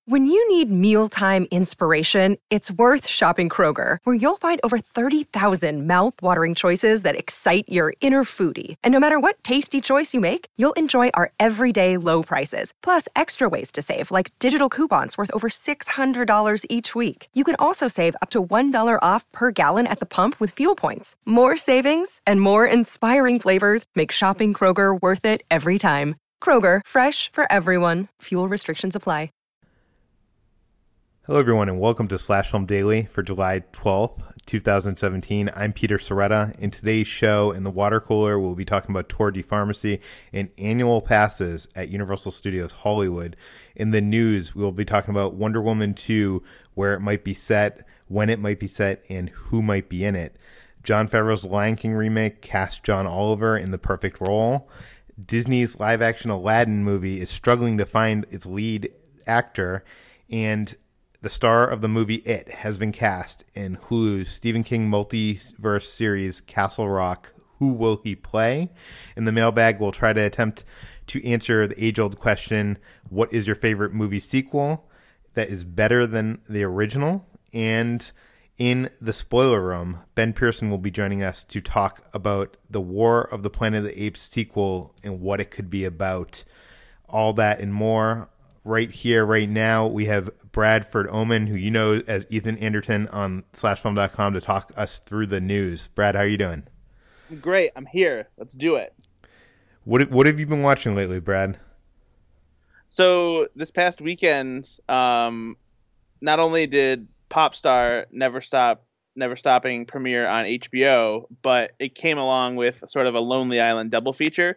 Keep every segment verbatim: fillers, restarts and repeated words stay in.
When you need mealtime inspiration, it's worth shopping Kroger, where you'll find over thirty thousand mouth-watering choices that excite your inner foodie. And no matter what tasty choice you make, you'll enjoy our everyday low prices, plus extra ways to save, like digital coupons worth over six hundred dollars each week. You can also save up to one dollar off per gallon at the pump with fuel points. More savings and more inspiring flavors make shopping Kroger worth it every time. Kroger, fresh for everyone. Fuel restrictions apply. Hello, everyone, and welcome to Slash Film Daily for July twelfth, twenty seventeen. I'm Peter Soretta. In today's show, in the water cooler, we'll be talking about Tour de Pharmacy and annual passes at Universal Studios Hollywood. In the news, we'll be talking about Wonder Woman two, where it might be set, when it might be set, and who might be in it. Jon Favreau's Lion King remake cast John Oliver in the perfect role. Disney's live-action Aladdin movie is struggling to find its lead actor, and the star of the movie It has been cast in Hulu's Stephen King multiverse series Castle Rock. Who will he play? In the mailbag, we'll try to attempt to answer the age-old question, what is your favorite movie sequel that is better than the original? And in the spoiler room, Ben Pearson will be joining us to talk about the War of the Planet of the Apes sequel and what it could be about. All that and more. Right here, right now, we have Bradford Oman, who you know as Ethan Anderton on slash film dot com, to talk us through the news. Brad, how are you doing? Great. I'm here. Let's do it. What What have you been watching lately, Brad? So this past weekend, um, not only did Popstar Never Stop, Never Stopping premiere on H B O, but it came along with sort of a Lonely Island double feature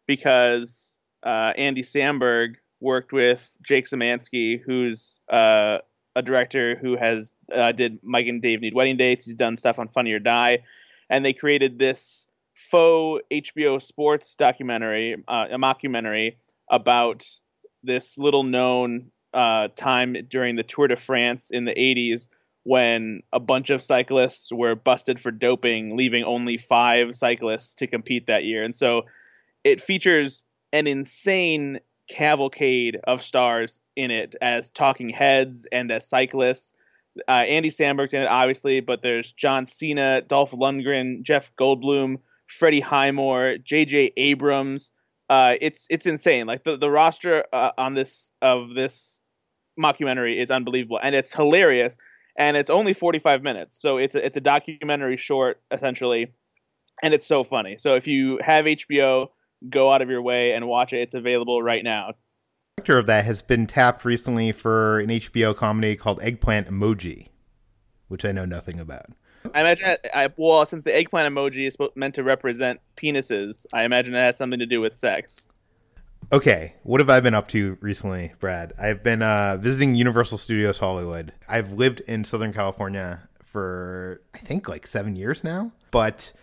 because uh, Andy Samberg worked with Jake Szymanski, who's uh, a director who has uh, did Mike and Dave Need Wedding Dates. He's done stuff on Funny or Die. And they created this faux H B O sports documentary, uh, a mockumentary about this little known uh, time during the Tour de France in the eighties when a bunch of cyclists were busted for doping, leaving only five cyclists to compete that year. And so it features an insane cavalcade of stars in it as talking heads and as cyclists. Uh, Andy Samberg's in it, obviously, but there's John Cena, Dolph Lundgren, Jeff Goldblum, Freddie Highmore, J J Abrams. Uh, it's it's insane. Like the the roster uh, on this of this mockumentary is unbelievable, and it's hilarious. And it's only forty-five minutes, so it's a, it's a documentary short essentially, and it's so funny. So if you have H B O, go out of your way and watch it. It's available right now. The director of that has been tapped recently for an H B O comedy called Eggplant Emoji, which I know nothing about. I imagine, I, well, since the eggplant emoji is meant to represent penises, I imagine it has something to do with sex. Okay, what have I been up to recently, Brad? I've been uh, visiting Universal Studios Hollywood. I've lived in Southern California for, I think, like seven years now, but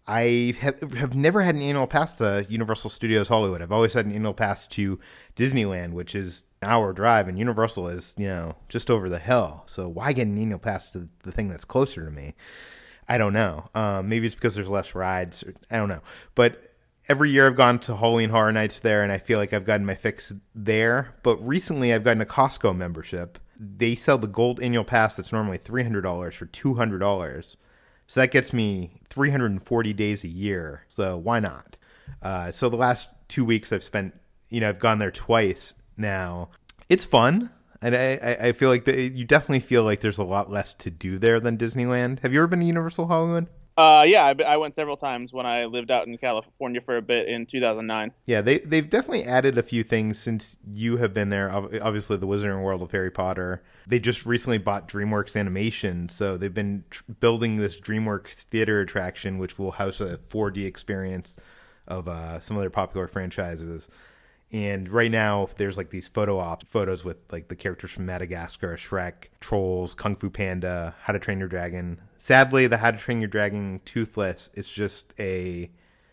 I have, have never had an annual pass to Universal Studios Hollywood. I've always had an annual pass to Disneyland, which is an hour drive, and Universal is, you know, just over the hill. So why get an annual pass to the thing that's closer to me? I don't know. Um, maybe it's because there's less rides. Or, I don't know. But every year I've gone to Halloween Horror Nights there, and I feel like I've gotten my fix there. But recently I've gotten a Costco membership. They sell the gold annual pass that's normally three hundred dollars for two hundred dollars. So that gets me three hundred forty days a year. So why not? Uh, so the last two weeks I've spent, you know, I've gone there twice now. It's fun. And I, I feel like the, you definitely feel like there's a lot less to do there than Disneyland. Have you ever been to Universal Hollywood? Uh, yeah, I, I went several times when I lived out in California for a bit in two thousand nine. Yeah, they, they've definitely added a few things since you have been there. Obviously, the Wizarding World of Harry Potter. They just recently bought DreamWorks Animation, so they've been tr- building this DreamWorks theater attraction, which will house a four D experience of uh, some of their popular franchises. And right now, there's like these photo op photos with like the characters from Madagascar, Shrek, Trolls, Kung Fu Panda, How to Train Your Dragon. Sadly, the How to Train Your Dragon Toothless is just a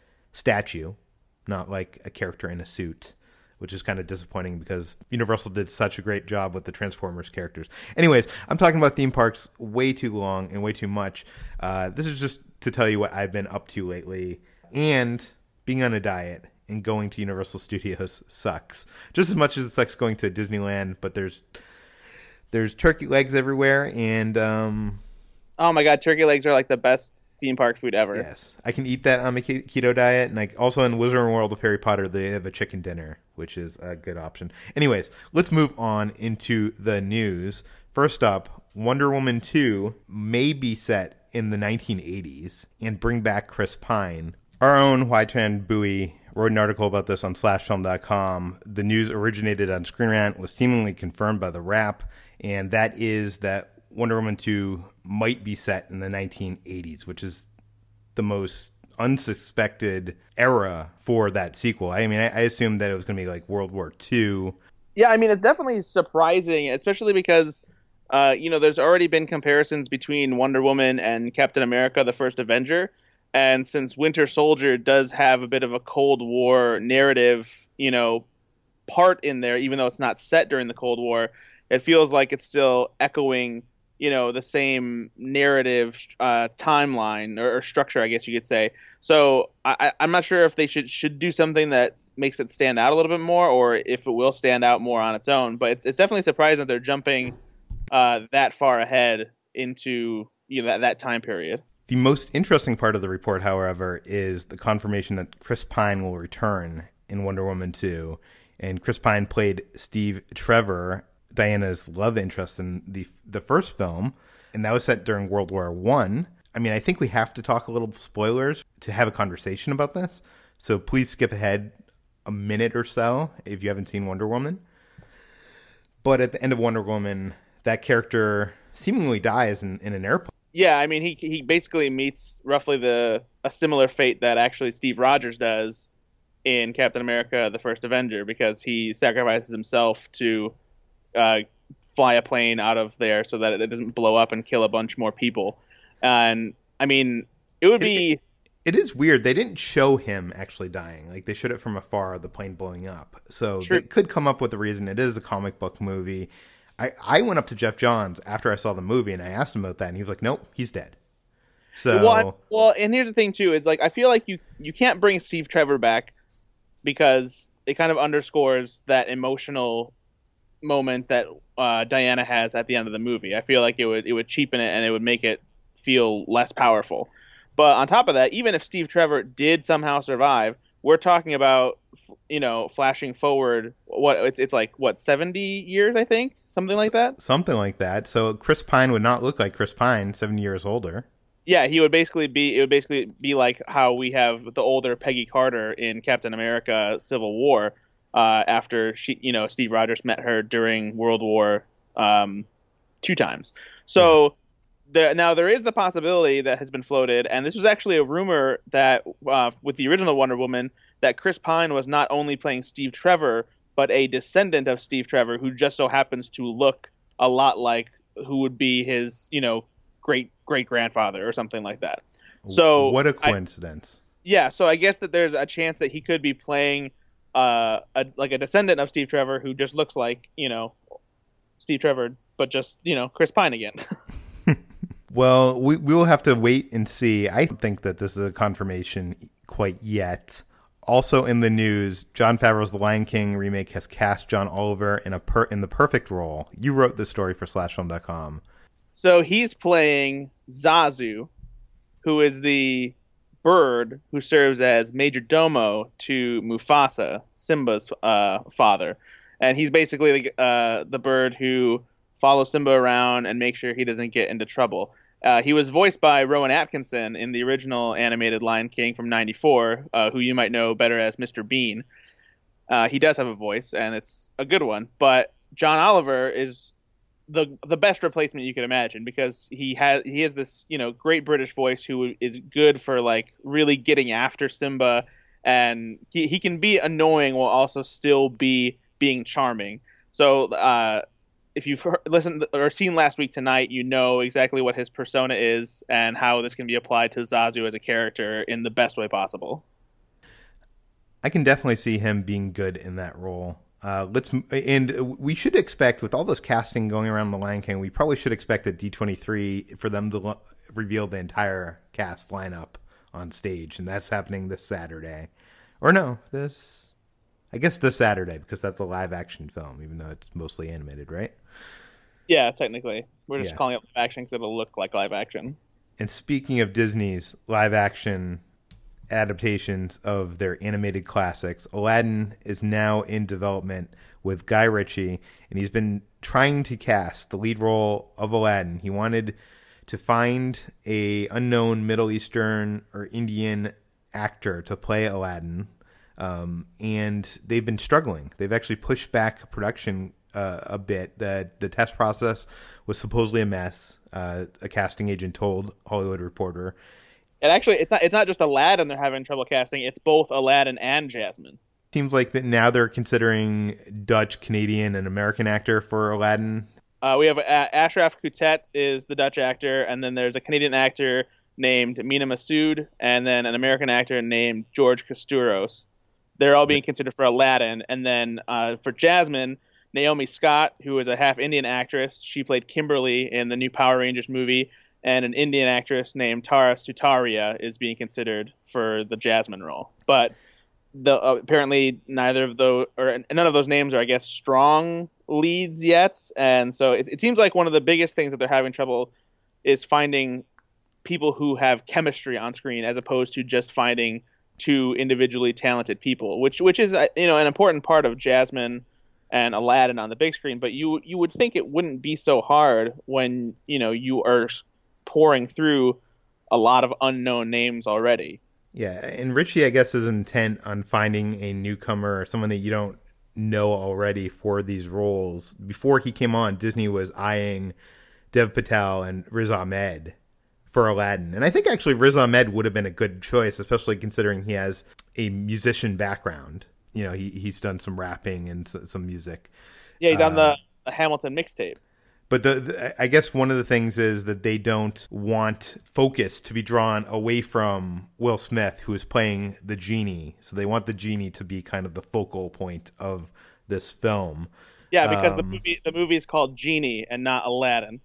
statue, not like a character in a suit, which is kind of disappointing because Universal did such a great job with the Transformers characters. Anyways, I'm talking about theme parks way too long and way too much. Uh, this is just to tell you what I've been up to lately. And being on a diet and going to Universal Studios sucks. Just as much as it sucks going to Disneyland, but there's There's turkey legs everywhere, and um, oh my god, turkey legs are like the best theme park food ever. Yes, I can eat that on my keto diet, and I also in Wizard World of Harry Potter they have a chicken dinner, which is a good option. Anyways, let's move on into the news. First up, Wonder Woman two may be set in the nineteen eighties and bring back Chris Pine. Our own Hoai-Tran Bui wrote an article about this on slash film dot com. The news originated on Screen Rant, was seemingly confirmed by The Wrap, and that is that Wonder Woman two might be set in the nineteen eighties, which is the most unsuspected era for that sequel. I mean, I, I assumed that it was going to be like World War Two. Yeah, I mean, it's definitely surprising, especially because, uh, you know, there's already been comparisons between Wonder Woman and Captain America, the first Avenger. And since Winter Soldier does have a bit of a Cold War narrative, you know, part in there, even though it's not set during the Cold War, it feels like it's still echoing, you know, the same narrative uh, timeline or, or structure, I guess you could say. So I, I'm not sure if they should should do something that makes it stand out a little bit more, or if it will stand out more on its own. But it's it's definitely surprising that they're jumping uh, that far ahead into, you know, that, that time period. The most interesting part of the report, however, is the confirmation that Chris Pine will return in Wonder Woman two. And Chris Pine played Steve Trevor, Diana's love interest in the the first film, and that was set during World War One. I. I mean, I think we have to talk a little spoilers to have a conversation about this. So please skip ahead a minute or so if you haven't seen Wonder Woman. But at the end of Wonder Woman, that character seemingly dies in, in an airplane. Yeah, I mean, he he basically meets roughly the a similar fate that actually Steve Rogers does in Captain America: The First Avenger, because he sacrifices himself to uh, fly a plane out of there so that it doesn't blow up and kill a bunch more people. And I mean, it would be. It, it is weird. They didn't show him actually dying. Like they showed it from afar, the plane blowing up. So Sure. They could come up with a reason. It is a comic book movie. I, I went up to Jeff Johns after I saw the movie and I asked him about that, and he was like, "Nope, he's dead." So well, I, well, and here's the thing too: is like I feel like you you can't bring Steve Trevor back because it kind of underscores that emotional moment that uh, Diana has at the end of the movie. I feel like it would it would cheapen it and it would make it feel less powerful. But on top of that, even if Steve Trevor did somehow survive, we're talking about, you know, flashing forward. What it's it's like what seventy years, I think, something like that. Something like that. So Chris Pine would not look like Chris Pine, seventy years older. Yeah, he would basically be. It would basically be like how we have the older Peggy Carter in Captain America: Civil War, uh, after she, you know, Steve Rogers met her during World War um, two times. So. Yeah. The, now, there is the possibility that has been floated, and this was actually a rumor that uh, with the original Wonder Woman, that Chris Pine was not only playing Steve Trevor, but a descendant of Steve Trevor who just so happens to look a lot like who would be his, you know, great great grandfather or something like that. So what a coincidence. I, yeah, so I guess that there's a chance that he could be playing uh, a, like a descendant of Steve Trevor who just looks like, you know, Steve Trevor, but just, you know, Chris Pine again. Well, we we will have to wait and see. I think that this is a confirmation quite yet. Also in the news, Jon Favreau's The Lion King remake has cast John Oliver in a per, in the perfect role. You wrote this story for slash film dot com. So he's playing Zazu, who is the bird who serves as major domo to Mufasa, Simba's uh, father. And he's basically the, uh, the bird who follows Simba around and makes sure he doesn't get into trouble. Uh, he was voiced by Rowan Atkinson in the original animated Lion King from ninety-four, uh, who you might know better as Mister Bean. Uh, he does have a voice, and it's a good one. But John Oliver is the the best replacement you could imagine, because he has he has this, you know, great British voice who is good for like really getting after Simba, and he, he can be annoying while also still be being charming. So uh, if you've heard, listened or seen Last Week Tonight, you know exactly what his persona is and how this can be applied to Zazu as a character in the best way possible. I can definitely see him being good in that role. Uh, let's and we should expect, with all this casting going around the Lion King, we probably should expect at D twenty-three for them to lo- reveal the entire cast lineup on stage, and that's happening this Saturday, or no, this I guess this Saturday, because that's the live action film, even though it's mostly animated, right? Yeah, technically. We're just Yeah. calling it live action because it'll look like live action. And speaking of Disney's live action adaptations of their animated classics, Aladdin is now in development with Guy Ritchie, and he's been trying to cast the lead role of Aladdin. He wanted to find a unknown Middle Eastern or Indian actor to play Aladdin, um, and they've been struggling. They've actually pushed back production uh, a bit. The, the test process was supposedly a mess, uh, a casting agent told Hollywood Reporter. And actually, it's not it's not just Aladdin they're having trouble casting. It's both Aladdin and Jasmine. Seems like that now they're considering Dutch, Canadian, and American actor for Aladdin. Uh, we have uh, Ashraf Koutet is the Dutch actor, and then there's a Canadian actor named Mina Massoud, and then an American actor named George Koustaros. They're all being considered for Aladdin. And then uh, for Jasmine, Naomi Scott, who is a half Indian actress, she played Kimberly in the new Power Rangers movie, and an Indian actress named Tara Sutaria is being considered for the Jasmine role. But the uh, apparently neither of those, or none of those names are, I guess, strong leads yet. And so it, it seems like one of the biggest things that they're having trouble is finding people who have chemistry on screen, as opposed to just finding two individually talented people, which which is, you know, an important part of Jasmine and Aladdin on the big screen. But you you would think it wouldn't be so hard when, you know, you are pouring through a lot of unknown names already. Yeah, and Ritchie, I guess, is intent on finding a newcomer or someone that you don't know already for these roles. Before he came on, Disney was eyeing Dev Patel and Riz Ahmed for Aladdin. And I think actually Riz Ahmed would have been a good choice, especially considering he has a musician background. You know, he he's done some rapping and some music. Yeah, he's on uh, the, the Hamilton mixtape. But the, the I guess one of the things is that they don't want focus to be drawn away from Will Smith, who is playing the genie. So they want the genie to be kind of the focal point of this film. Yeah, because um, the movie the movie is called Genie and not Aladdin.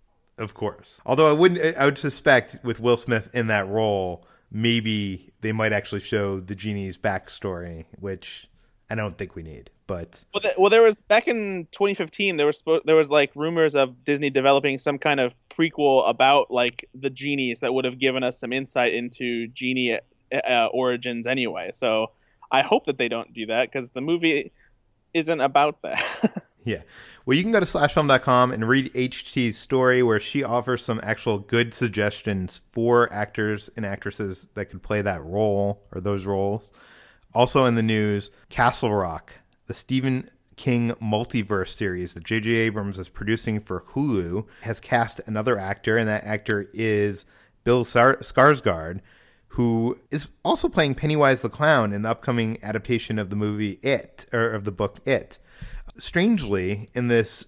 Of course. Although I wouldn't, I would suspect with Will Smith in that role, maybe they might actually show the genie's backstory, which I don't think we need. But Well, the, well, there was back in twenty fifteen. There was there was like rumors of Disney developing some kind of prequel about like the genies that would have given us some insight into genie uh, origins anyway. So I hope that they don't do that, because the movie isn't about that. yeah. Well, you can go to slash film dot com and read H T's story, where she offers some actual good suggestions for actors and actresses that could play that role or those roles. Also in the news, Castle Rock, the Stephen King multiverse series that J J Abrams is producing for Hulu, has cast another actor, and that actor is Bill Sar- Skarsgård, who is also playing Pennywise the Clown in the upcoming adaptation of the movie It, or of the book It. Strangely, in this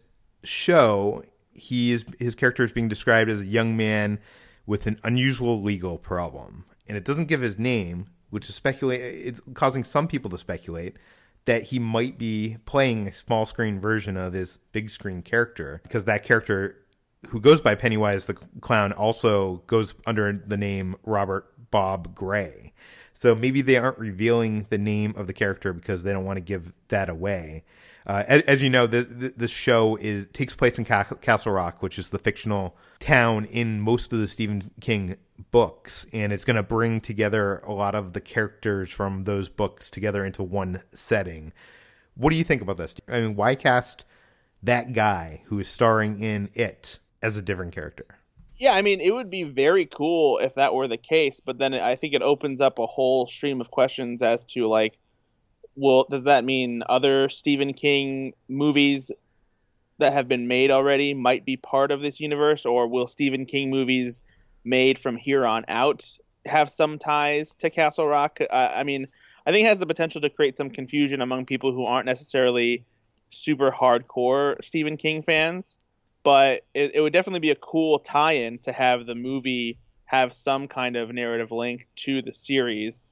show, he is his character is being described as a young man with an unusual legal problem, and it doesn't give his name, which is speculate. It's causing some people to speculate that he might be playing a small screen version of his big screen character, because that character, who goes by Pennywise the Clown, also goes under the name Robert Bob Gray. So maybe they aren't revealing the name of the character because they don't want to give that away. Uh, as, as you know, this, this show is takes place in Castle Rock, which is the fictional town in most of the Stephen King books, and it's going to bring together a lot of the characters from those books together into one setting. What do you think about this? I mean, why cast that guy who is starring in It as a different character? Yeah, I mean, it would be very cool if that were the case, but then I think it opens up a whole stream of questions as to, like, well, does that mean other Stephen King movies that have been made already might be part of this universe, or will Stephen King movies made from here on out have some ties to Castle Rock? Uh, I mean, I think it has the potential to create some confusion among people who aren't necessarily super hardcore Stephen King fans, but it, it would definitely be a cool tie-in to have the movie have some kind of narrative link to the series.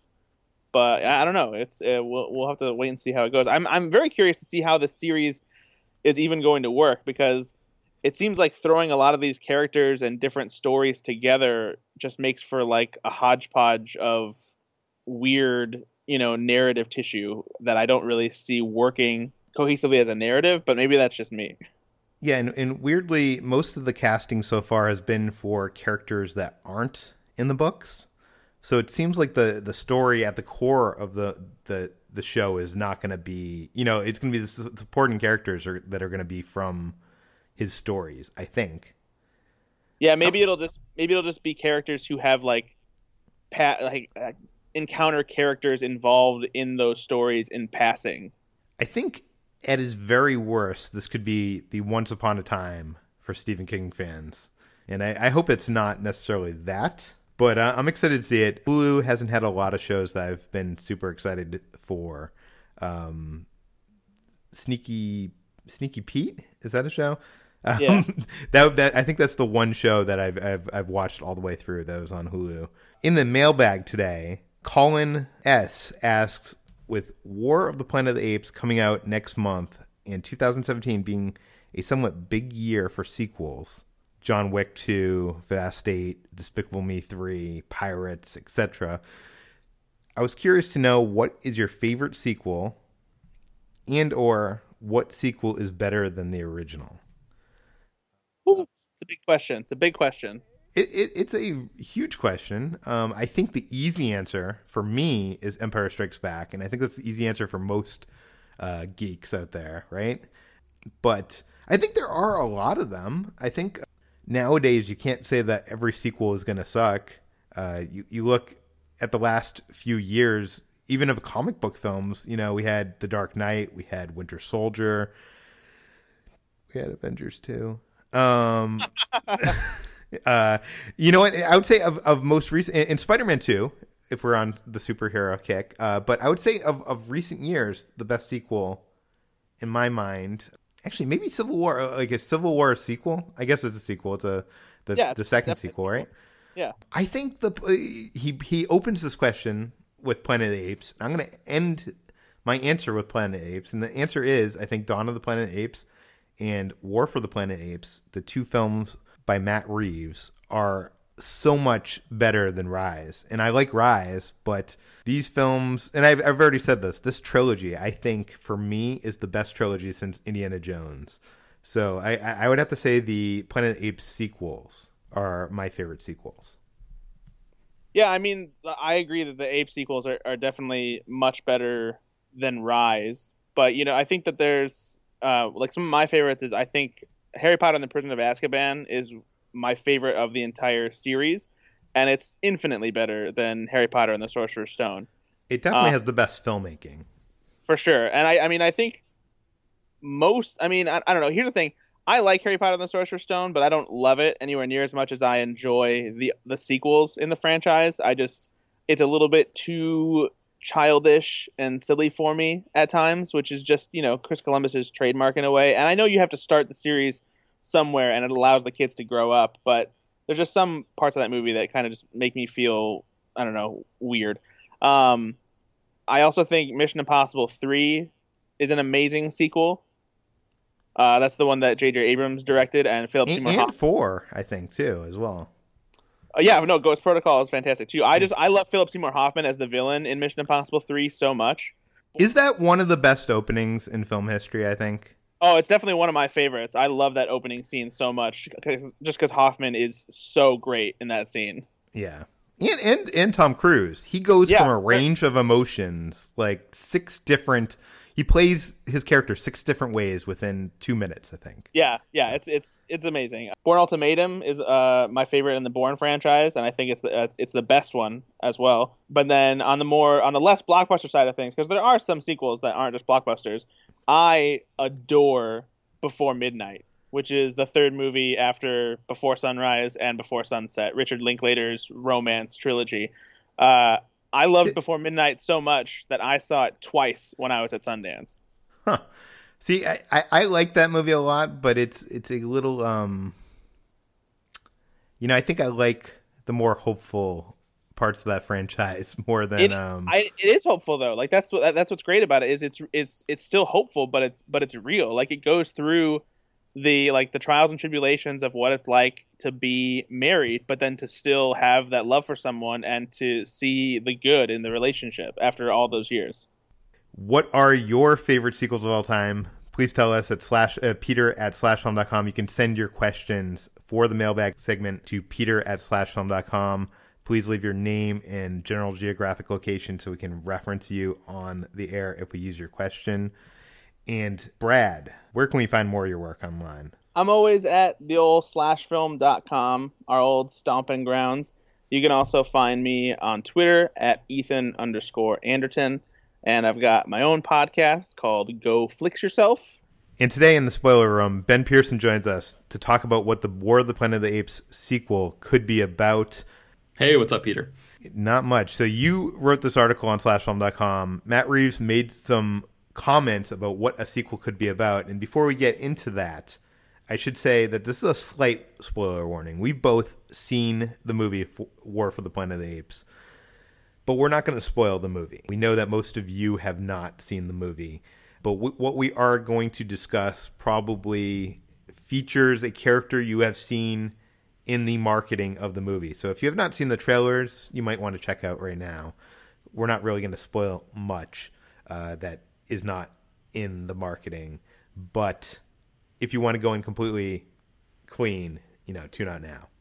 But I don't know. It's uh, we'll we'll have to wait and see how it goes. I'm I'm very curious to see how the series is even going to work, because it seems like throwing a lot of these characters and different stories together just makes for like a hodgepodge of weird, you know, narrative tissue that I don't really see working cohesively as a narrative. But maybe that's just me. Yeah, and, and weirdly, most of the casting so far has been for characters that aren't in the books. So it seems like the, the story at the core of the the, the show is not going to be, you know, it's going to be the supporting characters are, that are going to be from his stories, I think. Yeah, maybe it'll just maybe it'll just be characters who have like pat like uh, encounter characters involved in those stories in passing. I think at his very worst, this could be the Once Upon a Time for Stephen King fans. And I, I hope it's not necessarily that, but uh, I'm excited to see it. Hulu hasn't had a lot of shows that I've been super excited for. Um, Sneaky Sneaky Pete, is that a show? Um, yeah. that that I think that's the one show that I've, I've I've watched all the way through that was on Hulu. In the mailbag today, Colin S asks, with War of the Planet of the Apes coming out next month and two thousand seventeen being a somewhat big year for sequels, John Wick two, Fast eight, Despicable Me three, Pirates, et cetera, I was curious to know, what is your favorite sequel, and or what sequel is better than the original? Ooh, it's a big question. It's a big question. It, it it's a huge question. Um, I think the easy answer for me is Empire Strikes Back, and I think that's the easy answer for most uh, geeks out there, right? But I think there are a lot of them. I think nowadays you can't say that every sequel is going to suck. Uh, you you look at the last few years, even of comic book films. You know, we had The Dark Knight, we had Winter Soldier, we had Avengers two. Um, uh, you know what? I would say of, of most recent, in Spider-Man two, if we're on the superhero kick, uh, but I would say of, of recent years, the best sequel in my mind, actually maybe Civil War, like a Civil War sequel. I guess it's a sequel. It's a the, yeah, the second sequel, right? Yeah. I think the he he opens this question with Planet of the Apes. I'm going to end my answer with Planet of the Apes, and the answer is, I think, Dawn of the Planet of the Apes and War for the Planet of the Apes, the two films by Matt Reeves, are so much better than Rise. And I like Rise, but these films, and I've, I've already said this, this trilogy, I think, for me, is the best trilogy since Indiana Jones. So I, I would have to say the Planet of the Apes sequels are my favorite sequels. Yeah, I mean, I agree that the Ape sequels are, are definitely much better than Rise. But, you know, I think that there's, uh, like, some of my favorites is, I think, Harry Potter and the Prisoner of Azkaban is my favorite of the entire series. And it's infinitely better than Harry Potter and the Sorcerer's Stone. It definitely uh, has the best filmmaking. For sure. And, I, I mean, I think most, I mean, I, I don't know. Here's the thing. I like Harry Potter and the Sorcerer's Stone, but I don't love it anywhere near as much as I enjoy the the sequels in the franchise. I just, it's a little bit too childish and silly for me at times, which is just, you know, Chris Columbus's trademark in a way. And I know you have to start the series somewhere and it allows the kids to grow up, but there's just some parts of that movie that kind of just make me feel, I don't know, weird. Um, I also think Mission Impossible three is an amazing sequel. Uh, that's the one that J J Abrams directed, and Philip And, Seymour and Hoffman. four, I think, too, as well. Uh, yeah, no, Ghost Protocol is fantastic too. I just I love Philip Seymour Hoffman as the villain in Mission Impossible three so much. Is that one of the best openings in film history, I think? Oh, it's definitely one of my favorites. I love that opening scene so much, cause, just because Hoffman is so great in that scene. Yeah. And, and, and Tom Cruise. He goes Yeah, from a range of emotions, like six different... He plays his character six different ways within two minutes, I think. Yeah, yeah, it's it's it's amazing. Bourne Ultimatum is uh my favorite in the Bourne franchise, and I think it's the it's the best one as well. But then on the more on the less blockbuster side of things, because there are some sequels that aren't just blockbusters, I adore Before Midnight, which is the third movie after Before Sunrise and Before Sunset, Richard Linklater's romance trilogy. Uh, I loved Before Midnight so much that I saw it twice when I was at Sundance. Huh. See, I, I, I like that movie a lot, but it's it's a little, um, you know, I think I like the more hopeful parts of that franchise more than. It, um, I, it is hopeful though. Like that's what that's what's great about it is it's it's it's still hopeful, but it's but it's real. Like it goes through the like the trials and tribulations of what it's like to be married, but then to still have that love for someone and to see the good in the relationship after all those years. What are your favorite sequels of all time please tell us at slash uh, peter at slash film dot com. You can send your questions for the mailbag segment to peter at slash film dot com. Please leave your name and general geographic location so we can reference you on the air if we use your question. And Brad, where can we find more of your work online? I'm always at the old slash film dot com, our old stomping grounds. You can also find me on Twitter at Ethan underscore Anderton. And I've got my own podcast called Go Flix Yourself. And today in the spoiler room, Ben Pearson joins us to talk about what the War of the Planet of the Apes sequel could be about. Hey, what's up, Peter? Not much. So you wrote this article on slash film dot com. Matt Reeves made some comments about what a sequel could be about. And before we get into that, I should say that this is a slight spoiler warning. We've both seen the movie War for the Planet of the Apes, but we're not going to spoil the movie. We know that most of you have not seen the movie, but w- what we are going to discuss probably features a character you have seen in the marketing of the movie. So if you have not seen the trailers, you might want to check out right now. We're not really going to spoil much uh, that is not in the marketing, but if you want to go in completely clean, you know, tune out now.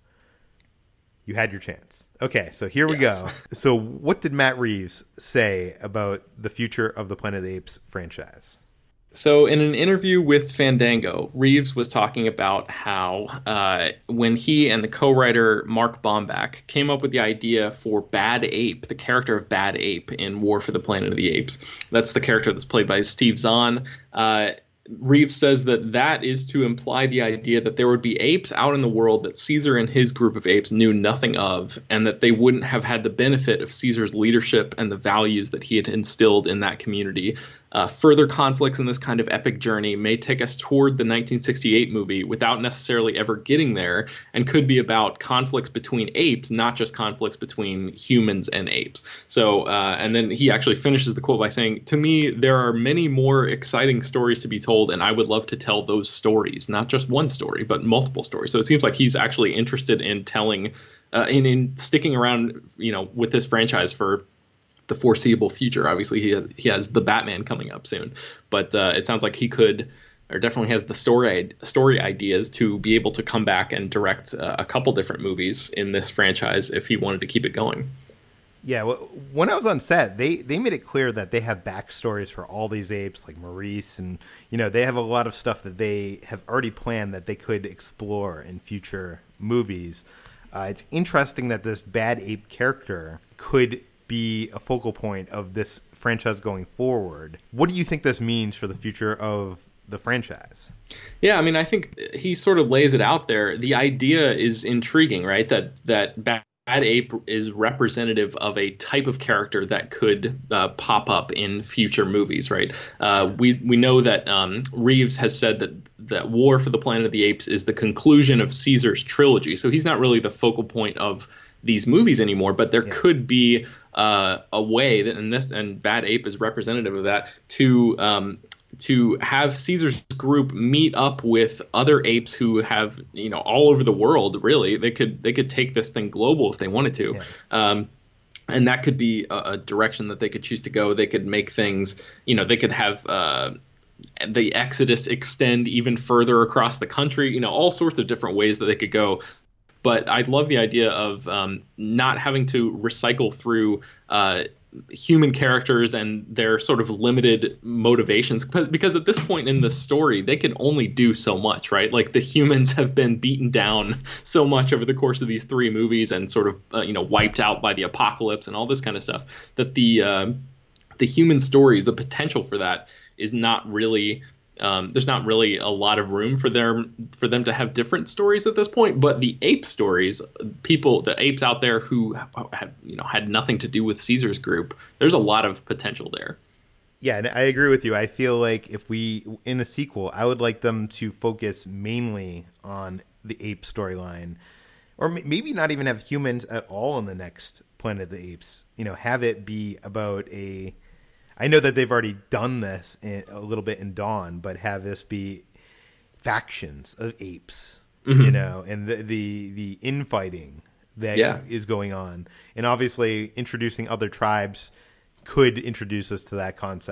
You had your chance. Okay, so here we yes. go. So what did Matt Reeves say about the future of the Planet of the Apes franchise? So in an interview with Fandango, Reeves was talking about how uh, when he and the co-writer Mark Bomback came up with the idea for Bad Ape, the character of Bad Ape in War for the Planet of the Apes, that's the character that's played by Steve Zahn. Uh, Reeves says that that is to imply the idea that there would be apes out in the world that Caesar and his group of apes knew nothing of, and that they wouldn't have had the benefit of Caesar's leadership and the values that he had instilled in that community. Uh, further conflicts in this kind of epic journey may take us toward the nineteen sixty-eight movie without necessarily ever getting there, and could be about conflicts between apes, not just conflicts between humans and apes. So, uh, and then he actually finishes the quote by saying, "To me, there are many more exciting stories to be told, and I would love to tell those stories, not just one story, but multiple stories." So it seems like he's actually interested in telling, uh, in, in sticking around, you know, with this franchise for the foreseeable future. Obviously, he has, he has the Batman coming up soon, but uh, it sounds like he could, or definitely has the story story ideas to be able to come back and direct uh, a couple different movies in this franchise if he wanted to keep it going. Yeah, well, when I was on set, they, they made it clear that they have backstories for all these apes, like Maurice, and you know they have a lot of stuff that they have already planned that they could explore in future movies. Uh, it's interesting that this Bad Ape character could be a focal point of this franchise going forward. What do you think this means for the future of the franchise? Yeah, I mean, I think he sort of lays it out there. The idea is intriguing, right? That that Bad Ape is representative of a type of character that could uh, pop up in future movies, right? Uh, we we know that um, Reeves has said that that War for the Planet of the Apes is the conclusion of Caesar's trilogy, so he's not really the focal point of these movies anymore, but there yeah. could be uh, a way that, and this and Bad Ape is representative of that, to um, to have Caesar's group meet up with other apes who have, you know, all over the world. Really, they could they could take this thing global if they wanted to. Yeah. Um, and that could be a, a direction that they could choose to go. They could make things, you know, they could have uh, the Exodus extend even further across the country, you know, all sorts of different ways that they could go. But I'd love the idea of um, not having to recycle through uh, human characters and their sort of limited motivations, because at this point in the story, they can only do so much, right? Like the humans have been beaten down so much over the course of these three movies and sort of, uh, you know, wiped out by the apocalypse and all this kind of stuff, that the uh, the human stories, the potential for that is not really Um, there's not really a lot of room for them for them to have different stories at this point. But the ape stories, people, the apes out there who have, you know, had nothing to do with Caesar's group, there's a lot of potential there. Yeah, and I agree with you. I feel like if we, in a sequel, I would like them to focus mainly on the ape storyline, or maybe not even have humans at all in the next Planet of the Apes. You know, have it be about a, I know that they've already done this in, a little bit in Dawn, but have this be factions of apes, mm-hmm. you know, and the the, the infighting that yeah. is going on. And obviously introducing other tribes could introduce us to that concept.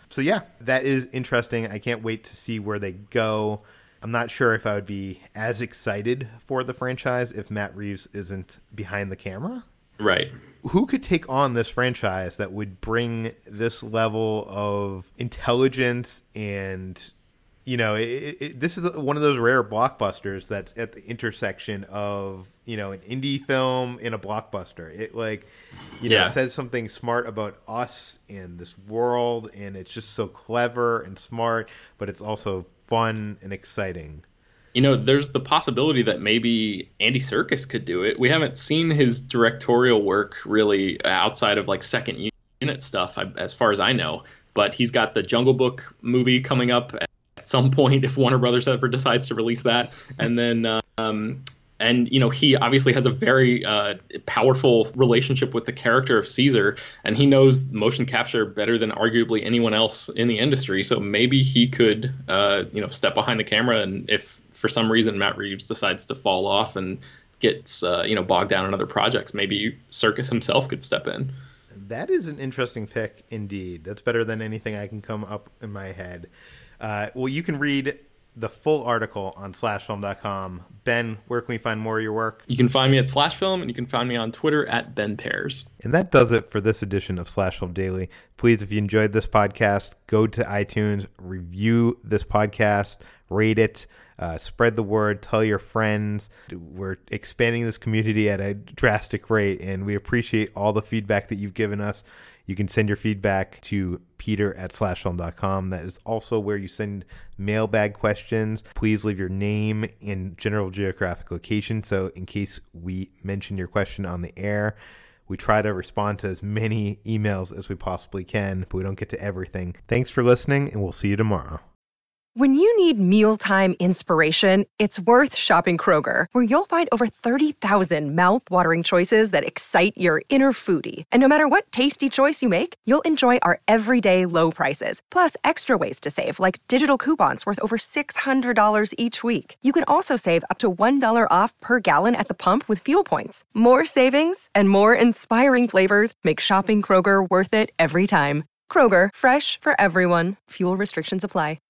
So yeah, that is interesting. I can't wait to see where they go. I'm not sure if I would be as excited for the franchise if Matt Reeves isn't behind the camera. Right. Who could take on this franchise that would bring this level of intelligence and, you know, it, it, this is one of those rare blockbusters that's at the intersection of, you know, an indie film and a blockbuster. It like, you know, yeah. says something smart about us and this world, and it's just so clever and smart, but it's also fun and exciting. You know, there's the possibility that maybe Andy Serkis could do it. We haven't seen his directorial work really outside of like second unit stuff, as far as I know. But he's got the Jungle Book movie coming up at some point if Warner Brothers ever decides to release that. And then, um, and, you know, he obviously has a very uh, powerful relationship with the character of Caesar, and he knows motion capture better than arguably anyone else in the industry. So maybe he could, uh, you know, step behind the camera, and if for some reason Matt Reeves decides to fall off and gets, uh, you know, bogged down in other projects, maybe Serkis himself could step in. That is an interesting pick indeed. That's better than anything I can come up in my head. Uh, well, you can read the full article on slash film dot com. Ben, where can we find more of your work? You can find me at Slash Film, and you can find me on Twitter at Ben Pears. And that does it for this edition of Slash Film Daily. Please, if you enjoyed this podcast, go to iTunes, review this podcast, rate it, uh, spread the word, tell your friends. We're expanding this community at a drastic rate, and we appreciate all the feedback that you've given us. You can send your feedback to Peter at slash film dot com. That is also where you send mailbag questions. Please leave your name and general geographic location, so in case we mention your question on the air. We try to respond to as many emails as we possibly can, but we don't get to everything. Thanks for listening, and we'll see you tomorrow. When you need mealtime inspiration, it's worth shopping Kroger, where you'll find over thirty thousand mouth-watering choices that excite your inner foodie. And no matter what tasty choice you make, you'll enjoy our everyday low prices, plus extra ways to save, like digital coupons worth over six hundred dollars each week. You can also save up to one dollar off per gallon at the pump with fuel points. More savings and more inspiring flavors make shopping Kroger worth it every time. Kroger, fresh for everyone. Fuel restrictions apply.